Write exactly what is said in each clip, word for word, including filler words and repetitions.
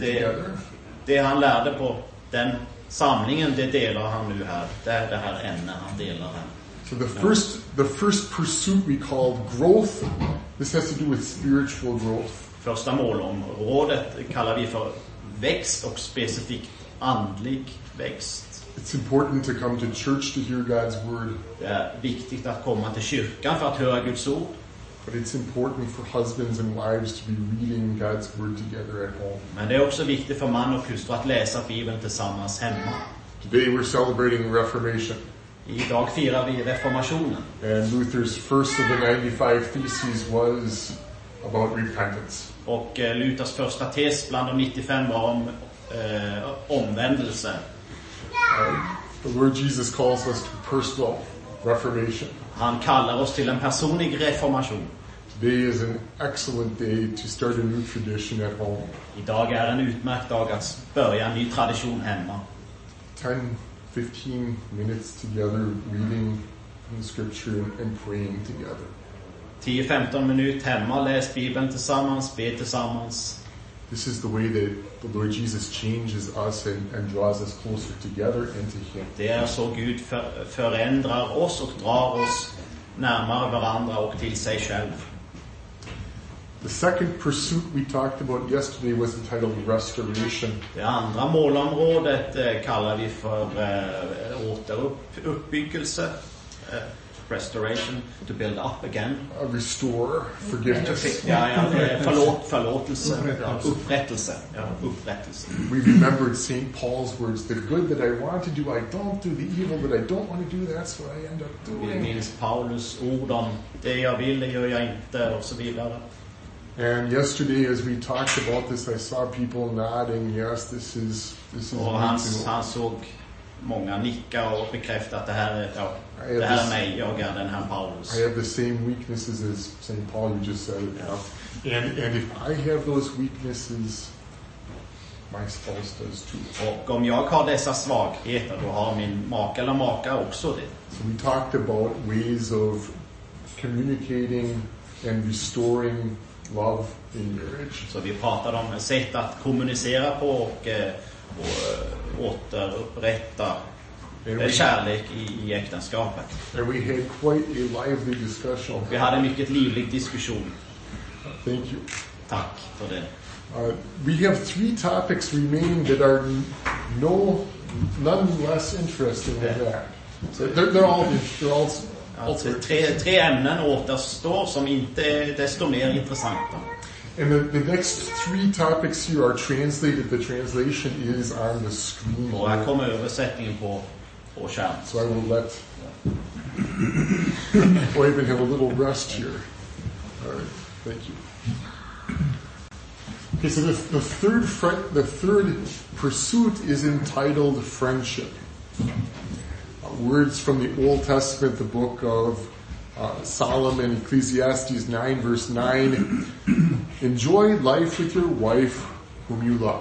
det, together. Det han lärde på den samlingen, det delar han nu här. Det är det här ämnet han delar här. So the first, the first pursuit we called growth. This has to do with spiritual growth. Första målområdet kallar vi för växt och specifikt andlig växt. It's important to come to church to hear God's word. Det är viktigt att komma till kyrkan för att höra Guds ord. But it's important for husbands and wives to be reading God's word together at home. Men det är också viktigt för man och hustru att läsa Bibeln tillsammans hemma. Today we're celebrating Reformation. Idag firar vi reformationen. And Luther's first of the ninety-five theses was about repentance. Och eh, Luthers första tes bland de nittiofem var om eh, omvändelse. Uh, the Lord Jesus calls us to personal reformation. Han kallar oss till en personlig reformation. Today is an excellent day to start a new tradition at home. Idag är en utmärkt dag att börja en ny tradition hemma. ten, fifteen minutes together reading the scripture and praying together. tio till femton minuter hemma, läs Bibeln tillsammans, be tillsammans. This is the way that the Lord Jesus changes us and, and draws us closer together and to Him. Det är så Gud för, förändrar oss och drar oss närmare varandra och till sig själv. The second pursuit we talked about yesterday was entitled restoration. Det andra målområdet eh, kallar vi för eh, återuppbyggelse. Eh, restoration, to build up again. Uh, restore, forgiveness. Ja, ja, förlåt, förlåtelse. Ja, upprättelse. Ja, upprättelse. We remembered Saint Paul's words, the good that I want to do, I don't do, the evil that I don't want to do, that's what I end up Vi doing. minns Paulus ord om det jag vill, det gör jag inte, och så vidare. And yesterday as we talked about this, I saw people nodding, yes, this is, this is Och me han, too. han såg många nicka och bekräfta att det här är, ja, I have det här är this- mig, jag är den här Paulus. I have the same weaknesses as Saint Paul, you just said it. Yeah. And, and if I have those weaknesses, my spouse does too. Och om jag har dessa svagheter, då har min maka eller maka också det. So we talked about ways of communicating and restoring love in marriage. Så vi pratade om sätt att kommunicera på och, eh, och eh, återupprätta And eh, we, kärlek i, i äktenskapet. and we had quite a lively discussion. Vi hade en mycket livlig diskussion. Thank you. Tack för det. Uh, we have three topics remaining that are no, none less interesting than that. So they're, they're all, they're all, Alltså, also tre, tre ämnen återstår som inte är desto mer intressanta. And the, the next three topics here are translated. The translation is on the screen. Och här kommer översättningen på, på skärm. So I will let Oyvind have a little rest here. All right, thank you. Okay, so the, the third fr- the third pursuit is entitled friendship. Uh, words from the Old Testament, the book of uh, Solomon, Ecclesiastes nine, verse nine. Enjoy life with your wife, whom you love.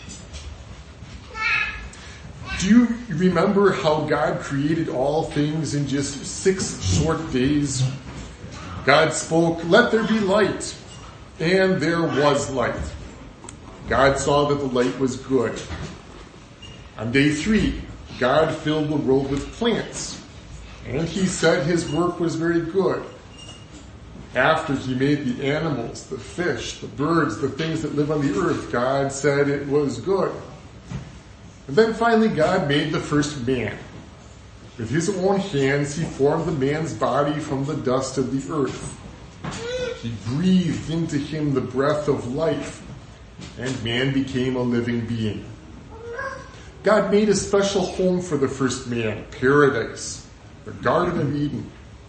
Do you remember how God created all things in just six short days? God spoke, "Let there be light," and there was light. God saw that the light was good. On day three, God filled the world with plants, and He said His work was very good. After He made the animals, the fish, the birds, the things that live on the earth, God said it was good. And then finally God made the first man. With His own hands He formed the man's body from the dust of the earth. He breathed into him the breath of life, and man became a living being. God made a special home for the first man, paradise, the Garden of Eden.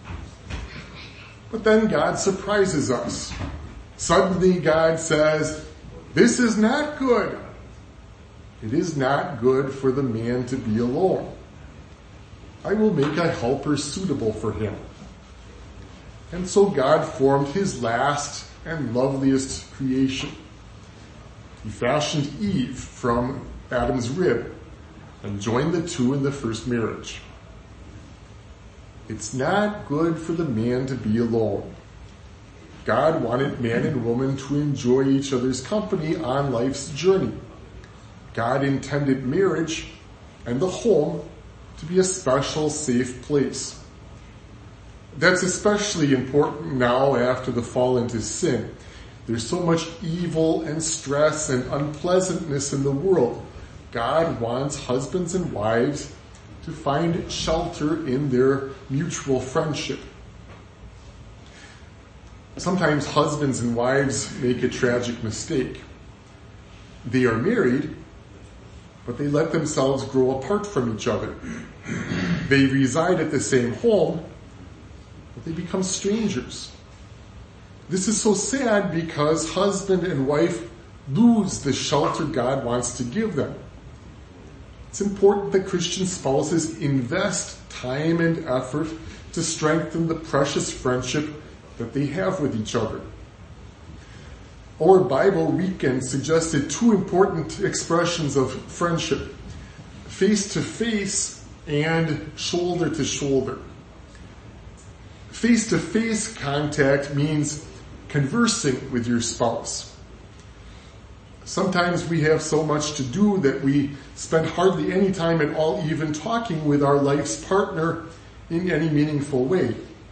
But then God surprises us. Suddenly God says, "This is not good. It is not good for the man to be alone. I will make a helper suitable for him." And so God formed His last and loveliest creation. He fashioned Eve from Adam's rib and joined the two in the first marriage. It's not good for the man to be alone. God wanted man and woman to enjoy each other's company on life's journey. God intended marriage and the home to be a special, safe place. That's especially important now after the fall into sin. There's so much evil and stress and unpleasantness in the world. God wants husbands and wives to find shelter in their mutual friendship. Sometimes husbands and wives make a tragic mistake. They are married, but they let themselves grow apart from each other. They reside at the same home, but they become strangers. This is so sad because husband and wife lose the shelter God wants to give them. It's important that Christian spouses invest time and effort to strengthen the precious friendship that they have with each other. Our Bible weekend suggested two important expressions of friendship: face to face and shoulder to shoulder. Face to face contact means conversing with your spouse. Sometimes we have so much to do that we spend hardly any time at all even talking with our life's partner in any meaningful way.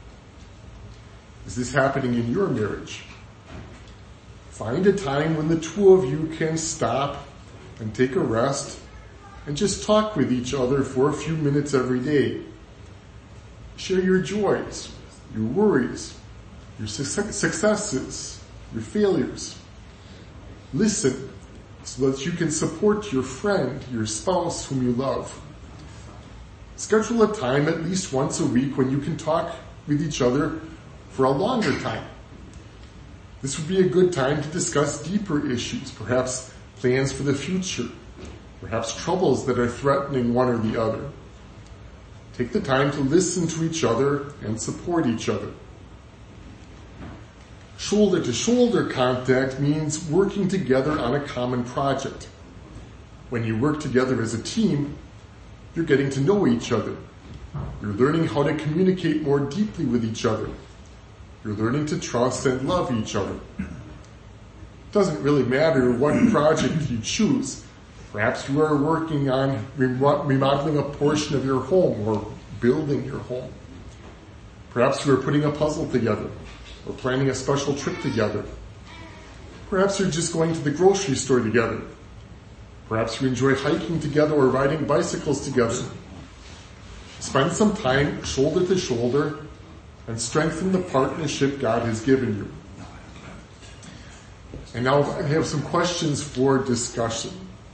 Is this happening in your marriage? Find a time when the two of you can stop and take a rest and just talk with each other for a few minutes every day. Share your joys, your worries, your successes, your failures. Listen so that you can support your friend, your spouse whom you love. Schedule a time at least once a week when you can talk with each other for a longer time. This would be a good time to discuss deeper issues, perhaps plans for the future, perhaps troubles that are threatening one or the other. Take the time to listen to each other and support each other. Shoulder-to-shoulder contact means working together on a common project. When you work together as a team, you're getting to know each other. You're learning how to communicate more deeply with each other. You're learning to trust and love each other. It doesn't really matter what project you choose. Perhaps you are working on remodeling a portion of your home or building your home. Perhaps you are putting a puzzle together or planning a special trip together. Perhaps you're just going to the grocery store together. Perhaps you enjoy hiking together or riding bicycles together. Spend some time shoulder to shoulder and strengthen the partnership God has given you. And now I have some questions for discussion.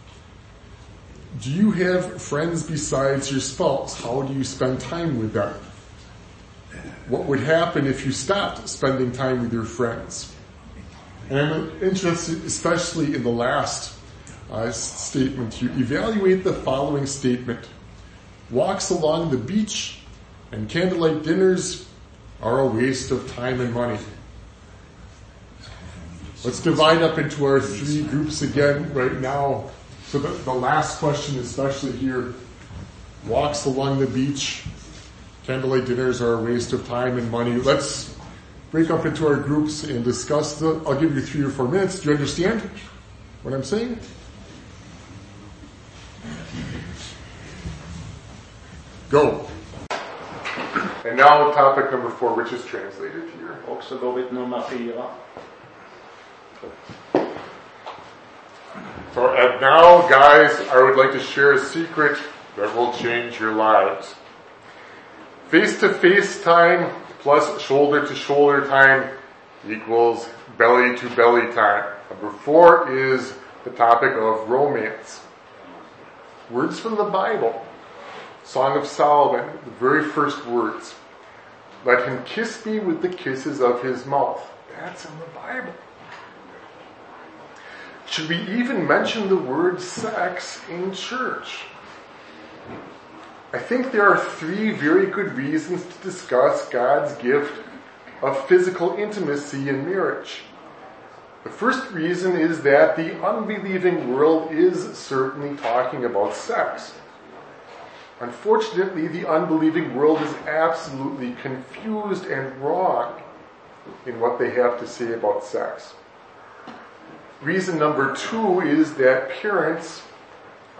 Do you have friends besides your spouse? How do you spend time with them? What would happen if you stopped spending time with your friends? And I'm interested especially in the last uh, statement. You evaluate the following statement. Walks along the beach and candlelight dinners are a waste of time and money. Let's divide up into our three groups again right now. So the, the last question, especially here, walks along the beach, candlelight dinners are a waste of time and money. Let's break up into our groups and discuss the, I'll give you three or four minutes. Do you understand what I'm saying? Go. And now topic number four, which is translated here. Och så går vi till nummer fyra. So and now, guys, I would like to share a secret that will change your lives. Face-to-face time plus shoulder-to-shoulder time equals belly-to-belly time. Number four is the topic of romance. Words from the Bible. Song of Solomon, the very first words. Let him kiss me with the kisses of his mouth. That's in the Bible. Should we even mention the word sex in church? I think there are three very good reasons to discuss God's gift of physical intimacy in marriage. The first reason is that the unbelieving world is certainly talking about sex. Unfortunately, the unbelieving world is absolutely confused and wrong in what they have to say about sex. Reason number two is that parents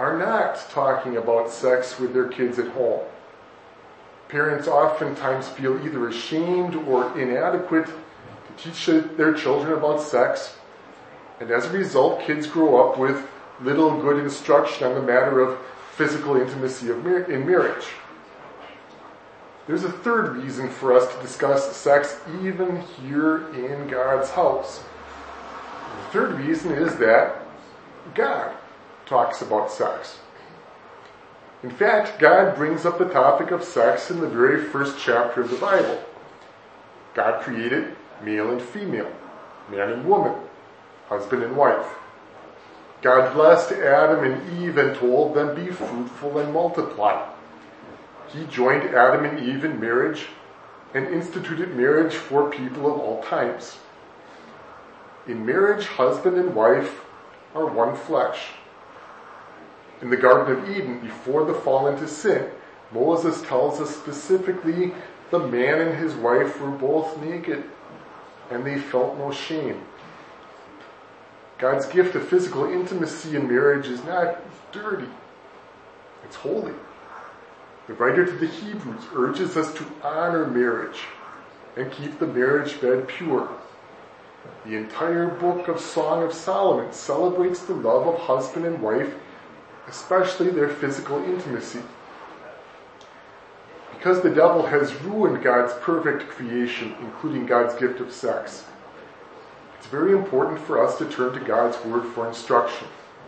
are not talking about sex with their kids at home. Parents oftentimes feel either ashamed or inadequate to teach their children about sex, and as a result, kids grow up with little good instruction on the matter of physical intimacy of mar- in marriage. There's a third reason for us to discuss sex even here in God's house. The third reason is that God talks about sex. In fact, God brings up the topic of sex in the very first chapter of the Bible. God created male and female, man and woman, husband and wife. God blessed Adam and Eve and told them, "Be fruitful and multiply." He joined Adam and Eve in marriage and instituted marriage for people of all times. In marriage, husband and wife are one flesh. In the Garden of Eden, before the fall into sin, Moses tells us specifically the man and his wife were both naked and they felt no shame. God's gift of physical intimacy in marriage is not dirty. It's holy. The writer to the Hebrews urges us to honor marriage and keep the marriage bed pure. The entire book of Song of Solomon celebrates the love of husband and wife, especially their physical intimacy. Because the devil has ruined God's perfect creation, including God's gift of sex, it's very important for us to turn to God's word for instruction.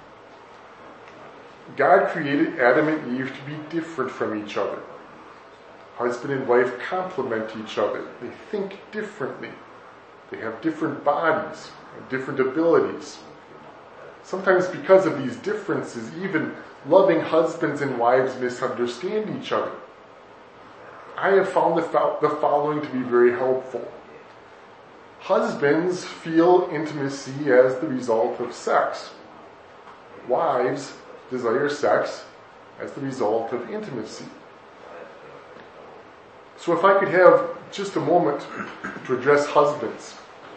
God created Adam and Eve to be different from each other. Husband and wife complement each other. They think differently. They have different bodies and different abilities. Sometimes because of these differences, even loving husbands and wives misunderstand each other. I have found the, fo- the following to be very helpful. Husbands feel intimacy as the result of sex. Wives desire sex as the result of intimacy. So if I could have just a moment to address husbands.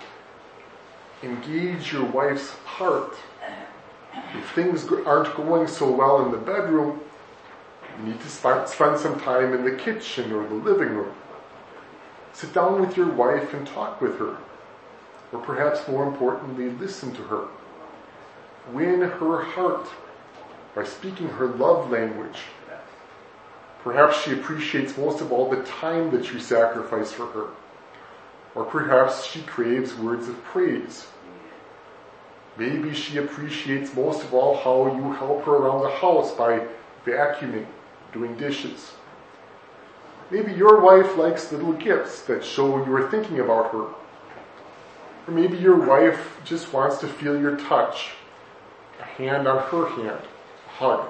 Engage your wife's heart. If things aren't going so well in the bedroom, you need to spend some time in the kitchen or the living room. Sit down with your wife and talk with her. Or perhaps more importantly, listen to her. Win her heart by speaking her love language. Perhaps she appreciates most of all the time that you sacrifice for her. Or perhaps she craves words of praise. Maybe she appreciates most of all how you help her around the house by vacuuming, doing dishes. Maybe your wife likes little gifts that show you are thinking about her. Or maybe your wife just wants to feel your touch, a hand on her hand, a hug.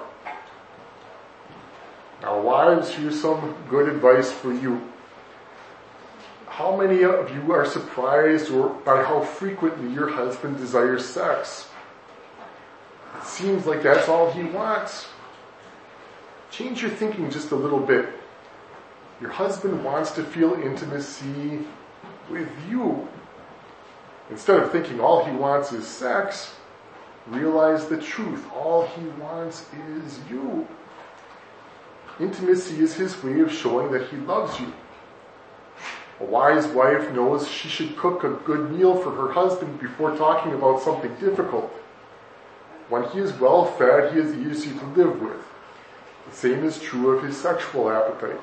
Now wives, here's some good advice for you. How many of you are surprised or by how frequently your husband desires sex? It seems like that's all he wants. Change your thinking just a little bit. Your husband wants to feel intimacy with you. Instead of thinking all he wants is sex, realize the truth. All he wants is you. Intimacy is his way of showing that he loves you. A wise wife knows she should cook a good meal for her husband before talking about something difficult. When he is well fed, he is easy to live with. The same is true of his sexual appetite.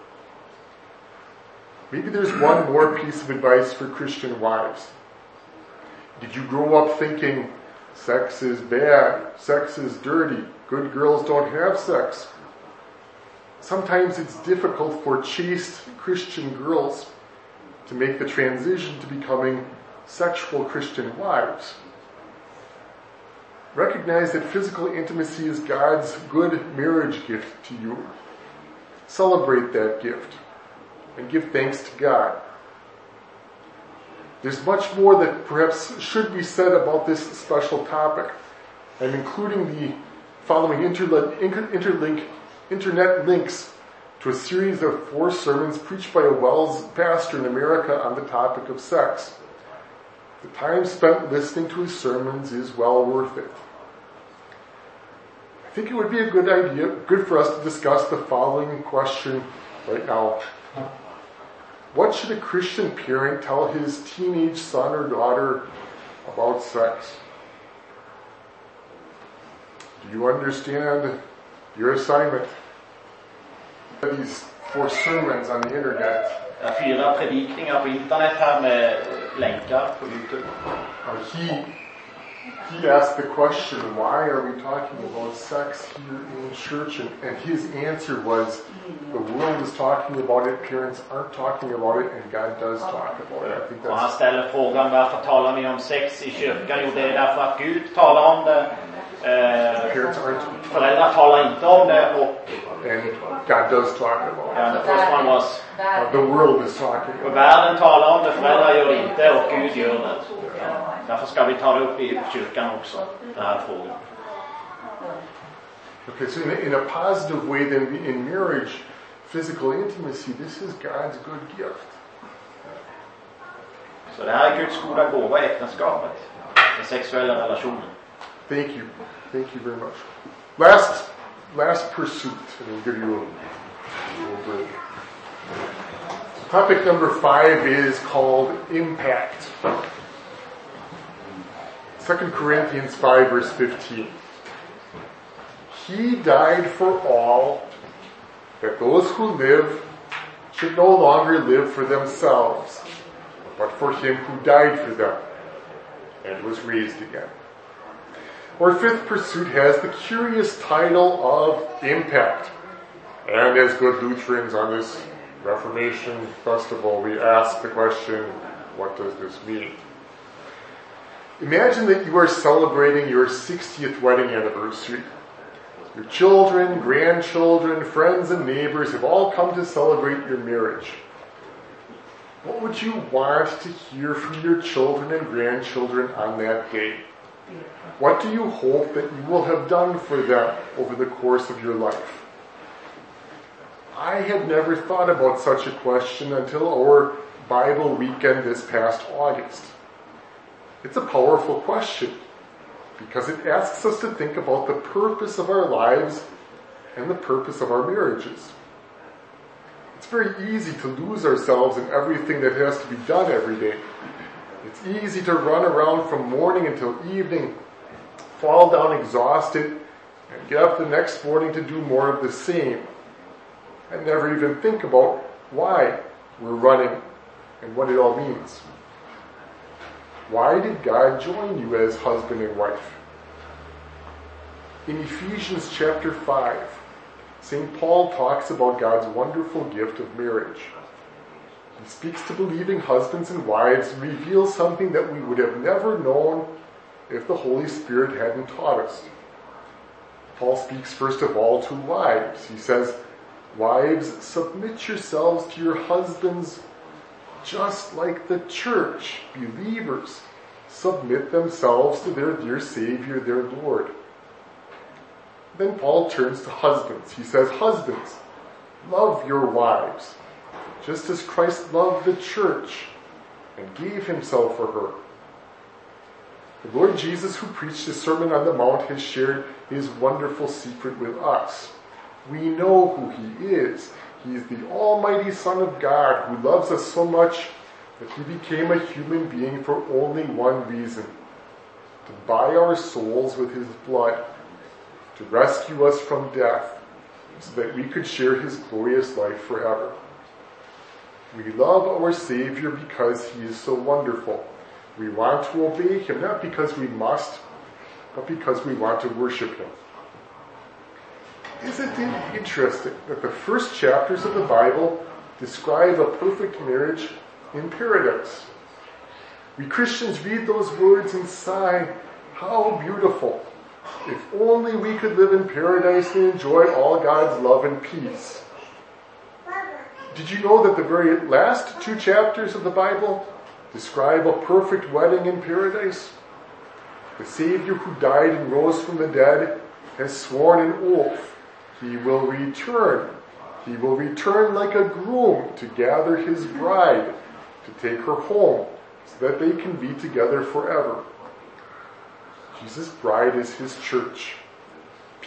Maybe there's one more piece of advice for Christian wives. Did you grow up thinking, sex is bad, sex is dirty, good girls don't have sex? Sometimes it's difficult for chaste Christian girls to make the transition to becoming sexual Christian wives. Recognize that physical intimacy is God's good marriage gift to you. Celebrate that gift and give thanks to God. There's much more that perhaps should be said about this special topic. I'm including the following interlink, interlink, internet links to a series of four sermons preached by a Wells pastor in America on the topic of sex. The time spent listening to his sermons is well worth it. I think it would be a good idea, good for us to discuss the following question right now. What should a Christian parent tell his teenage son or daughter about sex? Do you understand your assignment? These four sermons on the internet. Det er fyra predikningar på internet här med länkar på YouTube. Uh, he he asked the question, why are we talking about sex here in church? And, and his answer was, the world is talking about it, parents aren't talking about it, and God does talk about it. I think Och han that's, ställer frågan, varför talar ni om sex i kyrkan? Jo, det är därför att Gud talar om det. Eh, parents aren't, föräldrar talar inte om det och and God does talk about yeah, it. the first one was Uh, the world is talking about it. världen talar om det, föräldrar gör det inte och Gud gör det. Därför ska vi ta det upp i kyrkan också, den här frågan. Okay, so in a, in a positive way, then in marriage, physical intimacy, this is God's good gift. Så det här är Guds goda gåva i äktenskapet, den sexuella relationen. Thank you. Thank you very much. Last, last pursuit, and we'll give you a, a little break. Topic number five is called impact. Second Corinthians five, verse fifteen. He died for all, that those who live should no longer live for themselves, but for him who died for them and was raised again. Our fifth pursuit has the curious title of impact. And as good Lutherans on this Reformation festival, we ask the question, what does this mean? Imagine that you are celebrating your sixtieth wedding anniversary. Your children, grandchildren, friends, and neighbors have all come to celebrate your marriage. What would you want to hear from your children and grandchildren on that day? What do you hope that you will have done for them over the course of your life? I had never thought about such a question until our Bible weekend this past August. It's a powerful question because it asks us to think about the purpose of our lives and the purpose of our marriages. It's very easy to lose ourselves in everything that has to be done every day. It's easy to run around from morning until evening, fall down exhausted, and get up the next morning to do more of the same. And never even think about why we're running and what it all means. Why did God join you as husband and wife? In Ephesians chapter five, Saint Paul talks about God's wonderful gift of marriage. He speaks to believing husbands and wives and reveals something that we would have never known if the Holy Spirit hadn't taught us. Paul speaks first of all to wives. He says, wives, submit yourselves to your husbands just like the church, believers, submit themselves to their dear Savior, their Lord. Then Paul turns to husbands. He says, husbands, love your wives, just as Christ loved the church and gave himself for her. The Lord Jesus, who preached his Sermon on the Mount, has shared his wonderful secret with us. We know who he is. He is the Almighty Son of God who loves us so much that he became a human being for only one reason: to buy our souls with his blood, to rescue us from death, so that we could share his glorious life forever. We love our Savior because he is so wonderful. We want to obey him, not because we must, but because we want to worship him. Isn't it interesting that the first chapters of the Bible describe a perfect marriage in paradise? We Christians read those words and sigh, how beautiful. If only we could live in paradise and enjoy all God's love and peace. Did you know that the very last two chapters of the Bible describe a perfect wedding in paradise? The Savior who died and rose from the dead has sworn an oath. He will return. He will return like a groom to gather his bride, to take her home, so that they can be together forever. Jesus' bride is his church.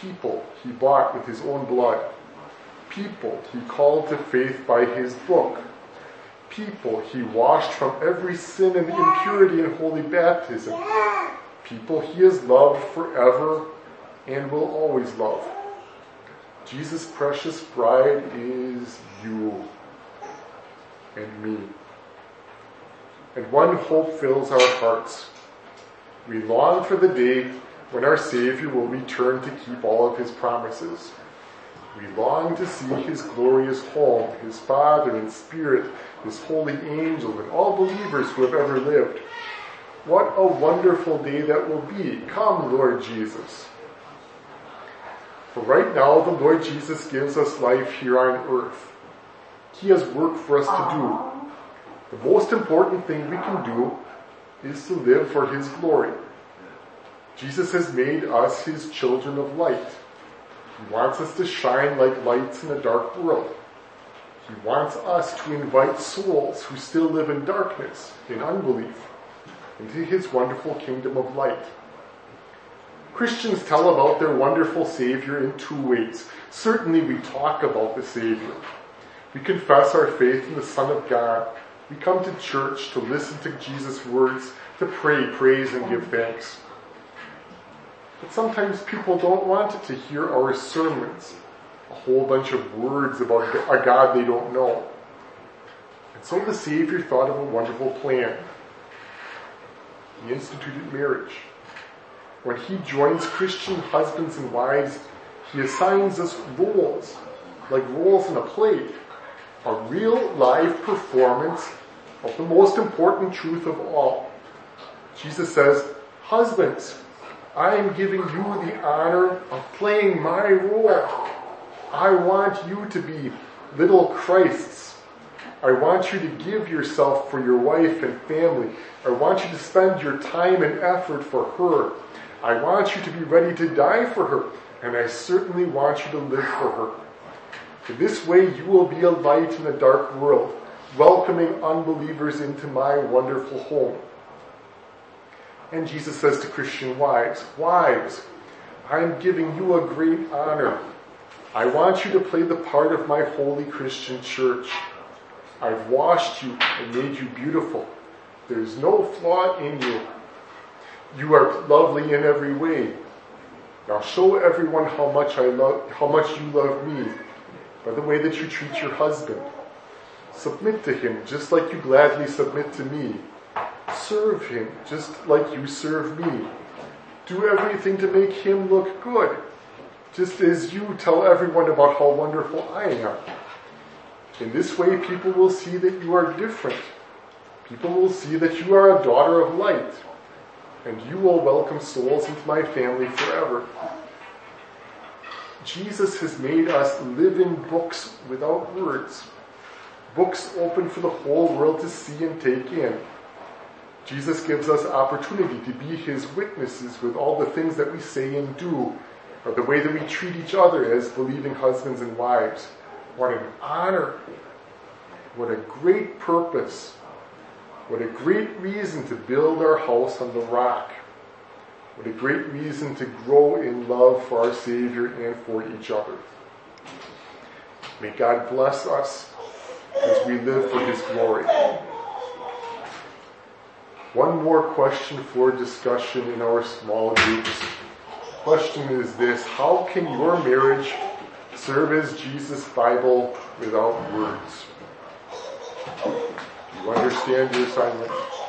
People he bought with his own blood. People he called to faith by his book. People he washed from every sin and impurity in holy baptism. People he has loved forever and will always love. Jesus' precious bride is you and me. And one hope fills our hearts. We long for the day when our Savior will return to keep all of his promises. We long to see his glorious home, his Father and Spirit, his holy angels, and all believers who have ever lived. What a wonderful day that will be. Come, Lord Jesus. For right now, the Lord Jesus gives us life here on earth. He has work for us to do. The most important thing we can do is to live for his glory. Jesus has made us his children of light. He wants us to shine like lights in a dark world. He wants us to invite souls who still live in darkness, in unbelief, into his wonderful kingdom of light. Christians tell about their wonderful Savior in two ways. Certainly we talk about the Savior. We confess our faith in the Son of God. We come to church to listen to Jesus' words, to pray, praise, and give thanks. But sometimes people don't want to hear our sermons, a whole bunch of words about a God they don't know. And so the Savior thought of a wonderful plan. He instituted marriage. When he joins Christian husbands and wives, he assigns us roles, like roles in a play, a real live performance of the most important truth of all. Jesus says, husbands, I am giving you the honor of playing my role. I want you to be little Christs. I want you to give yourself for your wife and family. I want you to spend your time and effort for her. I want you to be ready to die for her. And I certainly want you to live for her. In this way, you will be a light in a dark world, welcoming unbelievers into my wonderful home. And Jesus says to Christian wives, wives, I am giving you a great honor. I want you to play the part of my holy Christian church. I've washed you and made you beautiful. There's no flaw in you. You are lovely in every way. Now show everyone how much I love, how much you love me by the way that you treat your husband. Submit to him just like you gladly submit to me. Serve him just like you serve me. Do everything to make him look good, just as you tell everyone about how wonderful I am. In this way, people will see that you are different. People will see that you are a daughter of light, and you will welcome souls into my family forever. Jesus has made us living books without words, books open for the whole world to see and take in. Jesus gives us opportunity to be his witnesses with all the things that we say and do, or the way that we treat each other as believing husbands and wives. What an honor. What a great purpose. What a great reason to build our house on the rock. What a great reason to grow in love for our Savior and for each other. May God bless us as we live for his glory. One more question for discussion in our small groups. The question is this: how can your marriage serve as Jesus' Bible without words? Do you understand your assignment?